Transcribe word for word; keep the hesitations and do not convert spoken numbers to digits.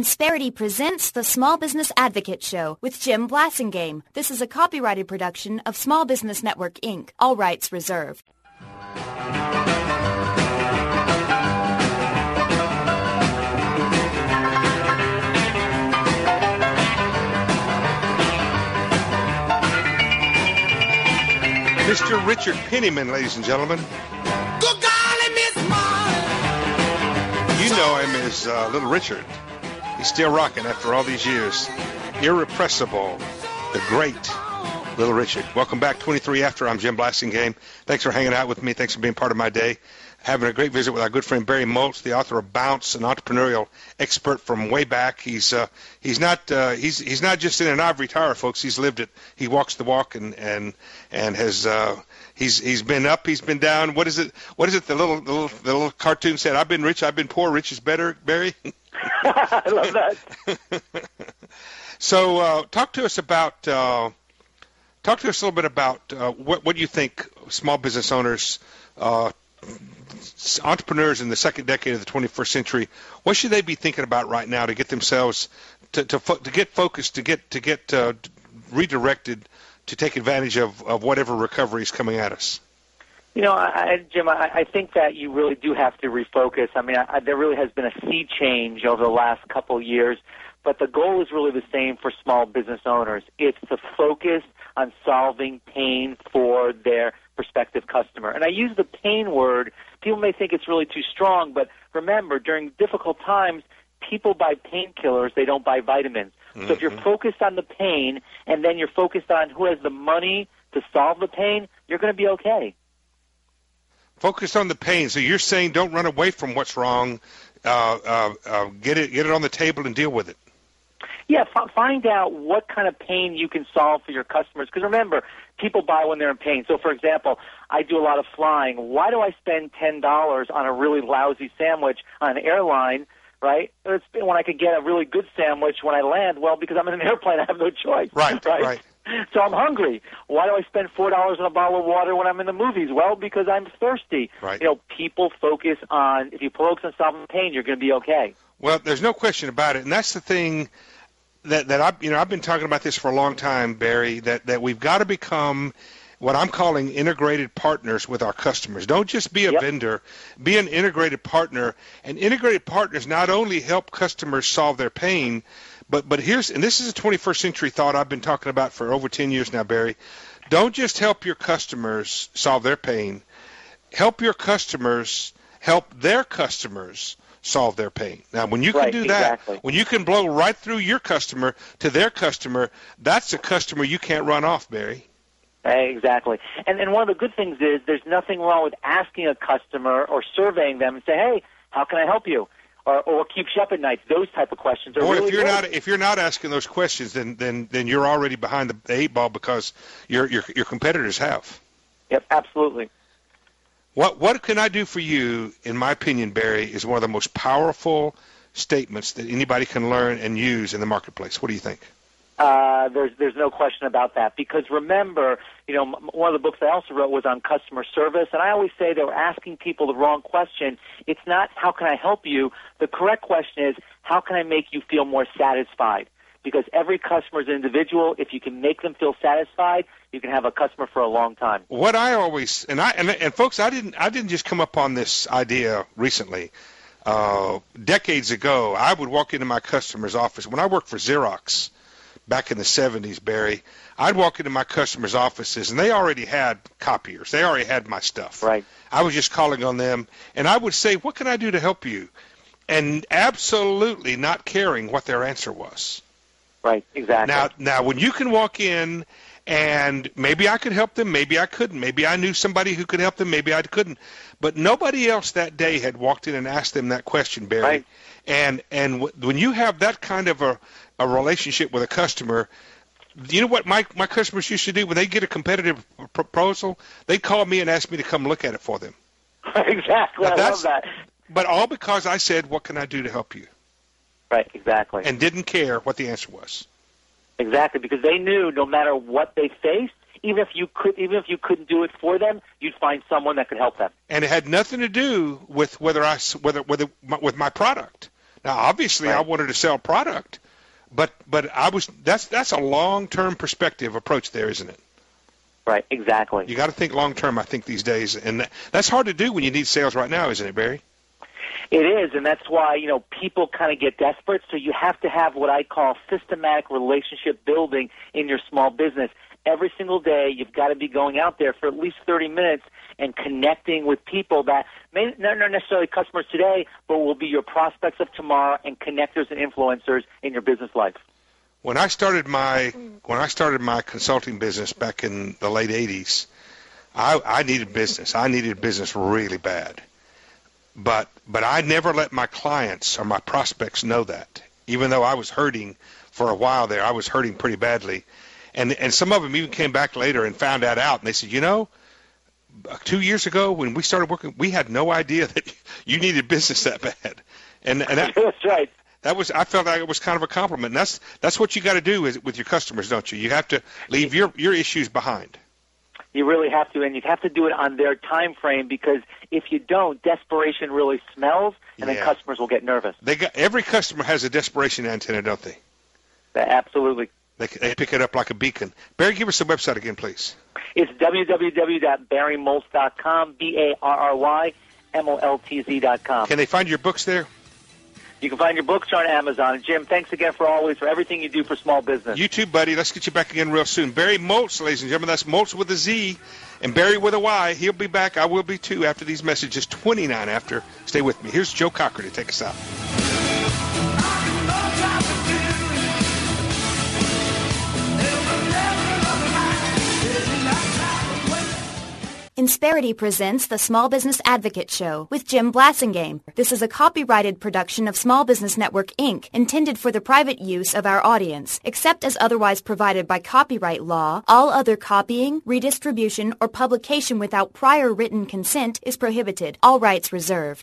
Insperity presents the Small Business Advocate Show with Jim Blasingame. This is a copyrighted production of Small Business Network, Incorporated. All rights reserved. Mister Richard Penniman, ladies and gentlemen. Good golly, Miss Molly. You know him as uh, Little Richard. He's still rocking after all these years. Irrepressible, the great Little Richard. Welcome back, twenty-three after. I'm Jim Blasingame. Thanks for hanging out with me. Thanks for being part of my day. Having a great visit with our good friend Barry Moltz, the author of Bounce, an entrepreneurial expert from way back. He's uh, he's not uh, he's he's not just in an ivory tower, folks. He's lived it. He walks the walk and and and has uh, he's he's been up, he's been down. What is it? What is it? The little the little, the little cartoon said, "I've been rich, I've been poor. Rich is better." Barry. I love that. So uh, talk to us about uh, talk to us a little bit about uh, what what you think small business owners. Uh, entrepreneurs in the second decade of the twenty-first century, what should they be thinking about right now to get themselves to to, fo- to get focused, to get to get uh, redirected, to take advantage of, of whatever recovery is coming at us? You know, I, Jim, I, I think that you really do have to refocus. I mean, I, there really has been a sea change over the last couple of years, but the goal is really the same for small business owners. It's to focus on solving pain for their prospective customer. And I use the pain word. People may think it's really too strong, but remember, during difficult times, people buy painkillers, they don't buy vitamins. Mm-hmm. So if you're focused on the pain and then you're focused on who has the money to solve the pain, you're going to be okay. Focus on the pain. So you're saying don't run away from what's wrong. Uh, uh, uh, get it, get it on the table and deal with it. Yeah, f- find out what kind of pain you can solve for your customers. Because remember, people buy when they're in pain. So, for example, I do a lot of flying. Why do I spend ten dollars on a really lousy sandwich on an airline, right? It's when I could get a really good sandwich when I land. Well, because I'm in an airplane, I have no choice. Right, right. right. So I'm hungry. Why do I spend four dollars on a bottle of water when I'm in the movies? Well, because I'm thirsty. Right. You know, people focus on, if you focus on solving pain, you're going to be okay. Well, there's no question about it, and that's the thing that that I, you know, I've been talking about this for a long time, Barry. That that we've got to become what I'm calling integrated partners with our customers. Don't just be a Yep. vendor, be an integrated partner. And integrated partners not only help customers solve their pain, but but here's, and this is a twenty-first century thought I've been talking about for over ten years now, Barry. Don't just help your customers solve their pain. Help your customers help their customers solve their pain. Now, when you can Right, do that, exactly. when you can blow right through your customer to their customer, that's a customer you can't run off, Barry. Exactly. And and one of the good things is there's nothing wrong with asking a customer or surveying them and say, hey, how can I help you? Or, or what keeps you up at night? Those type of questions are Boy, really if you're good. not if you're not asking those questions, then then, then you're already behind the, the eight ball because your your your competitors have. Yep, absolutely. What what can I do for you? In my opinion, Barry, is one of the most powerful statements that anybody can learn and use in the marketplace. What do you think? Uh, there's there's no question about that, because remember, you know, m- one of the books I also wrote was on customer service, and I always say they were asking people the wrong question. It's not how can I help you. The correct question is how can I make you feel more satisfied? Because every customer is an individual. If you can make them feel satisfied, you can have a customer for a long time. What I always and I and, and folks, I didn't I didn't just come up on this idea recently. Uh, decades ago, I would walk into my customer's office when I worked for Xerox. Back in the seventies, Barry, I'd walk into my customers' offices, and they already had copiers. They already had my stuff. Right. I was just calling on them, and I would say, what can I do to help you? And absolutely not caring what their answer was. Right, exactly. Now, now, when you can walk in, and maybe I could help them, maybe I couldn't. Maybe I knew somebody who could help them, maybe I couldn't. But nobody else that day had walked in and asked them that question, Barry. Right. And and w- when you have that kind of a, a relationship with a customer, you know what my, my customers used to do when they get a competitive proposal? They'd call me and ask me to come look at it for them. Exactly, Now, I that's- love that. But all because I said, what can I do to help you? Right, exactly. And didn't care what the answer was. Exactly, because they knew no matter what they faced, even if you could, even if you couldn't do it for them, you'd find someone that could help them. And it had nothing to do with whether I s- whether whether my, with my product. Now, obviously, Right. I wanted to sell product, but but I was that's that's a long-term perspective approach there, isn't it? Right, exactly. You got to think long-term, I think, these days, and that, that's hard to do when you need sales right now, isn't it, Barry? It is, and that's why, you know, people kind of get desperate, so you have to have what I call systematic relationship building in your small business. Every single day, you've got to be going out there for at least thirty minutes and connecting with people that may not necessarily customers today, but will be your prospects of tomorrow and connectors and influencers in your business life. When I started my when I started my consulting business back in the late eighties, I, I needed business. I needed business really bad. But but I never let my clients or my prospects know that. Even though I was hurting for a while there, I was hurting pretty badly. And and some of them even came back later and found that out. And they said, you know, two years ago when we started working, we had no idea that you needed business that bad. And and that, That's right. that was I felt like it was kind of a compliment. And that's that's what you got to do is, with your customers, don't you? You have to leave your your issues behind. You really have to, and you have to do it on their time frame, because if you don't, desperation really smells, and Yeah. then customers will get nervous. They got every customer has a desperation antenna, don't they? Absolutely. They they pick it up like a beacon. Barry, give us the website again, please. It's w w w dot barry moltz dot com, B A R R Y M O L T Z dot com. Can they find your books there? You can find your books on Amazon. Jim, thanks again for always, for everything you do for small business. You too, buddy. Let's get you back again real soon. Barry Moltz, ladies and gentlemen. That's Moltz with a Z and Barry with a Y. He'll be back. I will be too after these messages, twenty-nine after. Stay with me. Here's Joe Cocker to take us out. Insperity presents the Small Business Advocate Show with Jim Blasingame. This is a copyrighted production of Small Business Network, Incorporated, intended for the private use of our audience. Except as otherwise provided by copyright law, all other copying, redistribution, or publication without prior written consent is prohibited. All rights reserved.